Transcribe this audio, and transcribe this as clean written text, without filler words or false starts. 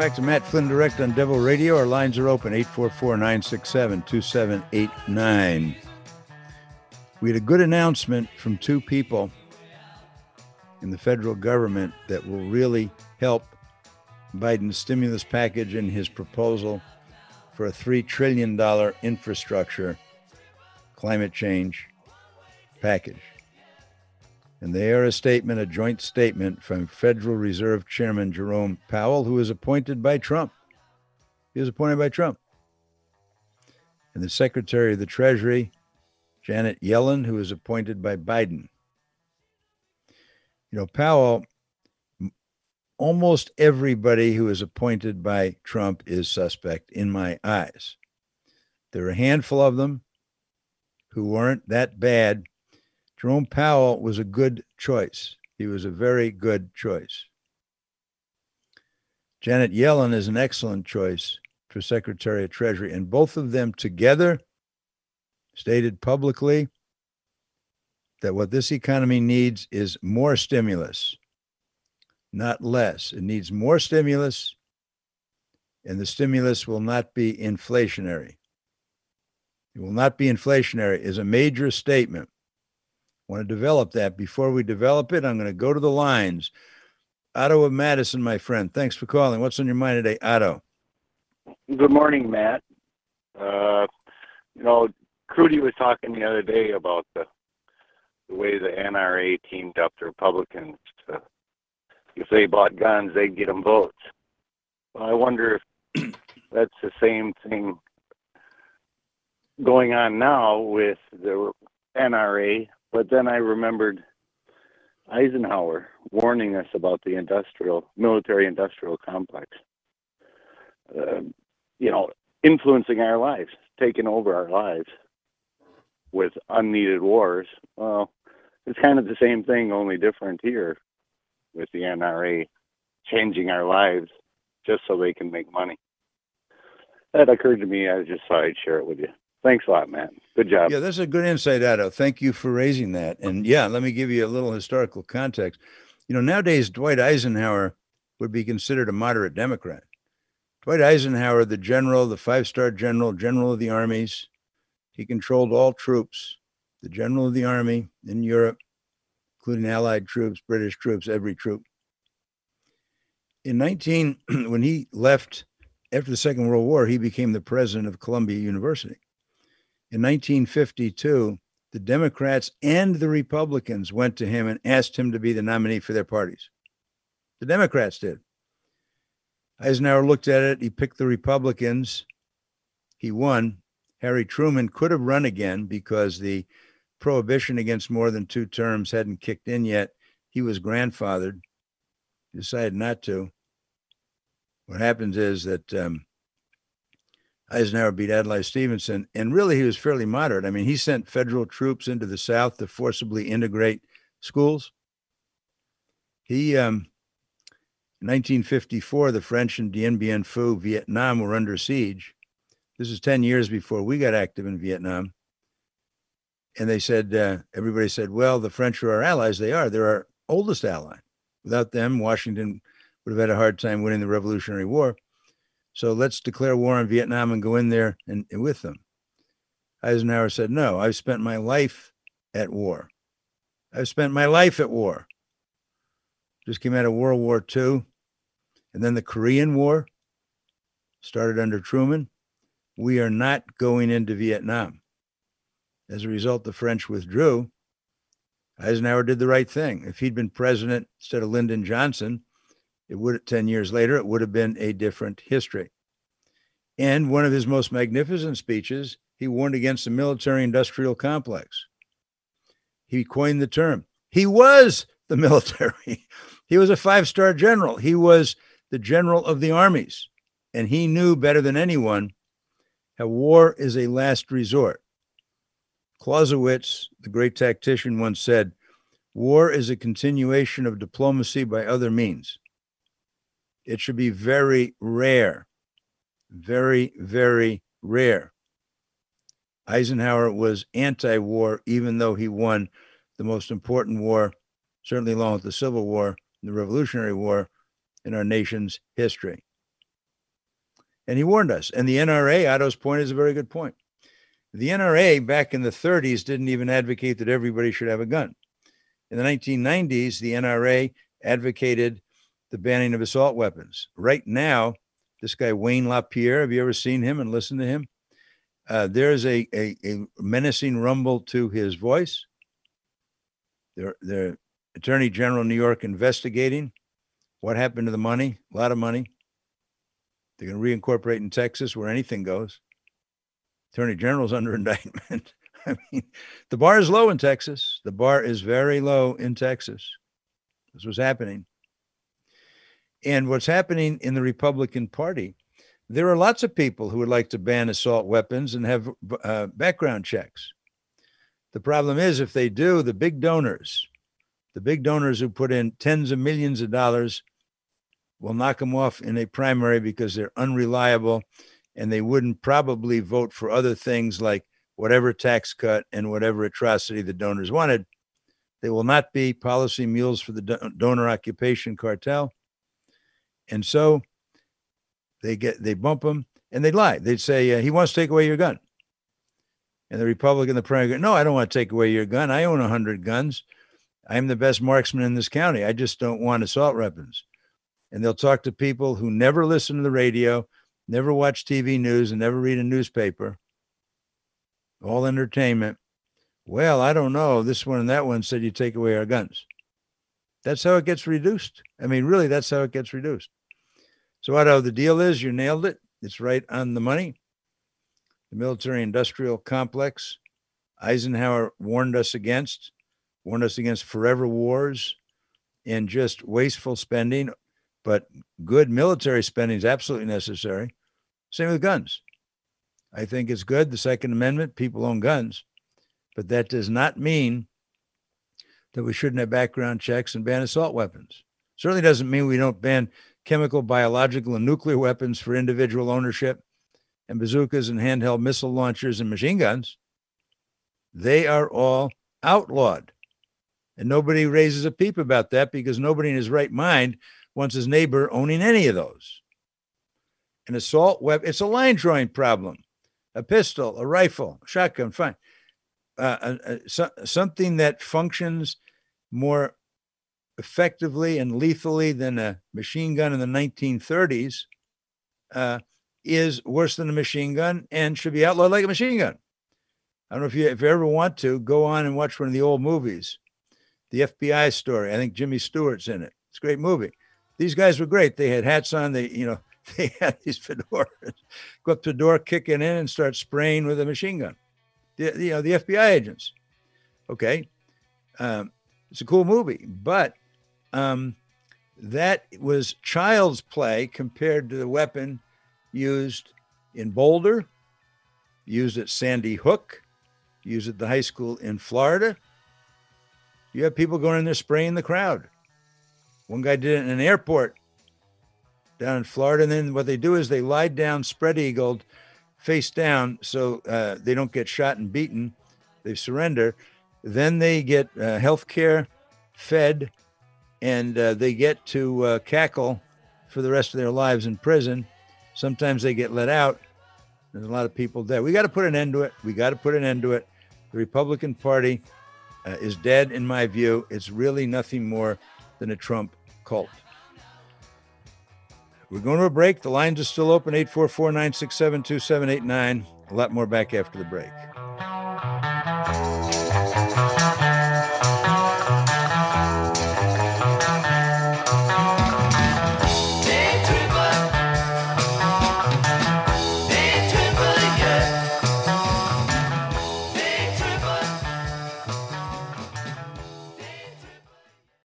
back to Matt Flynn Direct on Devil Radio. Our lines are open, 844-967-2789. We had a good announcement from two people in the federal government that will really help Biden's stimulus package and his proposal for a $3 trillion infrastructure climate change package. And they are a joint statement from Federal Reserve Chairman Jerome Powell, who was appointed by Trump. He was appointed by Trump. And the Secretary of the Treasury, Janet Yellen, who was appointed by Biden. You know, Powell, almost everybody who is appointed by Trump is suspect in my eyes. There are a handful of them who weren't that bad. Jerome Powell was a good choice. He was a very good choice. Janet Yellen is an excellent choice for Secretary of Treasury, and both of them together stated publicly that what this economy needs is more stimulus, not less. It needs more stimulus, and the stimulus will not be inflationary. It will not be inflationary is a major statement. I want to develop that. Before we develop it, I'm going to go to the lines. Otto of Madison, my friend. Thanks for calling. What's on your mind today, Otto? Good morning, Matt. Crudy was talking the other day about the way the NRA teamed up the Republicans. If they bought guns, they'd get them votes. Well, I wonder if that's the same thing going on now with the NRA. But then I remembered Eisenhower warning us about the military-industrial complex, influencing our lives, taking over our lives with unneeded wars. Well, it's kind of the same thing, only different here with the NRA changing our lives just so they can make money. That occurred to me. I just thought I'd share it with you. Thanks a lot, Matt. Good job. Yeah, that's a good insight, Otto. Thank you for raising that. And yeah, let me give you a little historical context. You know, nowadays, Dwight Eisenhower would be considered a moderate Democrat. Dwight Eisenhower, the general, the five-star general of the armies, he controlled all troops, the general of the army in Europe, including Allied troops, British troops, every troop. When he left after the Second World War, he became the president of Columbia University. In 1952, the Democrats and the Republicans went to him and asked him to be the nominee for their parties. The Democrats did. Eisenhower looked at it. He picked the Republicans. He won. Harry Truman could have run again because the prohibition against more than 2 terms hadn't kicked in yet. He was grandfathered. He decided not to. What happens is that Eisenhower beat Adlai Stevenson, and really he was fairly moderate. I mean, he sent federal troops into the South to forcibly integrate schools. In 1954, the French in Dien Bien Phu, Vietnam, were under siege. This is 10 years before we got active in Vietnam. And they said, everybody said, well, the French are our allies. They are. They're our oldest ally. Without them, Washington would have had a hard time winning the Revolutionary War. So let's declare war on Vietnam and go in there and with them. Eisenhower said, no, I've spent my life at war. Just came out of World War II. And then the Korean War started under Truman. We are not going into Vietnam. As a result, the French withdrew. Eisenhower did the right thing. If he'd been president instead of Lyndon Johnson, 10 years later, it would have been a different history. And one of his most magnificent speeches, he warned against the military-industrial complex. He coined the term. He was the military. He was a 5-star general. He was the general of the armies. And he knew better than anyone how war is a last resort. Clausewitz, the great tactician, once said, war is a continuation of diplomacy by other means. It should be very rare, very, very rare. Eisenhower was anti-war, even though he won the most important war, certainly along with the Civil War and the Revolutionary War, in our nation's history. And he warned us. And the NRA, Otto's point is a very good point. The NRA back in the 30s didn't even advocate that everybody should have a gun. In the 1990s, the NRA advocated the banning of assault weapons. Right now, this guy, Wayne LaPierre, have you ever seen him and listened to him? There's a menacing rumble to his voice. The Attorney General of New York investigating what happened to the money, a lot of money. They're going to reincorporate in Texas where anything goes. Attorney General's under indictment. I mean, the bar is low in Texas. The bar is very low in Texas. This was happening. And what's happening in the Republican Party, there are lots of people who would like to ban assault weapons and have background checks. The problem is, if they do, the big donors who put in tens of millions of dollars will knock them off in a primary because they're unreliable and they wouldn't probably vote for other things like whatever tax cut and whatever atrocity the donors wanted. They will not be policy mules for the donor occupation cartel. And so they bump them and they lie. They'd say, he wants to take away your gun. And the Republican, the primary, no, I don't want to take away your gun. I own 100 guns. I'm the best marksman in this county. I just don't want assault weapons. And they'll talk to people who never listen to the radio, never watch TV news, and never read a newspaper. All entertainment. Well, I don't know. This one and that one said you take away our guns. That's how it gets reduced. I mean, really, that's how it gets reduced. So, Otto, the deal is you nailed it. It's right on the money. The military-industrial complex, Eisenhower warned us against forever wars and just wasteful spending, but good military spending is absolutely necessary. Same with guns. I think it's good. The Second Amendment, people own guns, but that does not mean that we shouldn't have background checks and ban assault weapons. Certainly doesn't mean we don't ban chemical, biological, and nuclear weapons for individual ownership and bazookas and handheld missile launchers and machine guns. They are all outlawed. And nobody raises a peep about that because nobody in his right mind wants his neighbor owning any of those. An assault weapon, it's a line drawing problem. A pistol, a rifle, a shotgun, fine. Something that functions more effectively and lethally than a machine gun in the 1930s is worse than a machine gun and should be outlawed like a machine gun. I don't know if you ever want to go on and watch one of the old movies, the FBI story. I think Jimmy Stewart's in it. It's a great movie. These guys were great. They had hats on. They had these fedoras. Go up to the door, kick it in, and start spraying with a machine gun. The FBI agents. Okay, it's a cool movie, but that was child's play compared to the weapon used in Boulder, used at Sandy Hook, used at the high school in Florida. You have people going in there spraying the crowd. One guy did it in an airport down in Florida. And then what they do is they lie down, spread-eagled, face down, so they don't get shot and beaten. They surrender. Then they get health care, fed, and they get to cackle for the rest of their lives in prison. Sometimes they get let out. There's a lot of people dead. We got to put an end to it. The Republican Party is dead, in my view. It's really nothing more than a Trump cult. We're going to a break. The lines are still open, 844-967-2789. A lot more back after the break.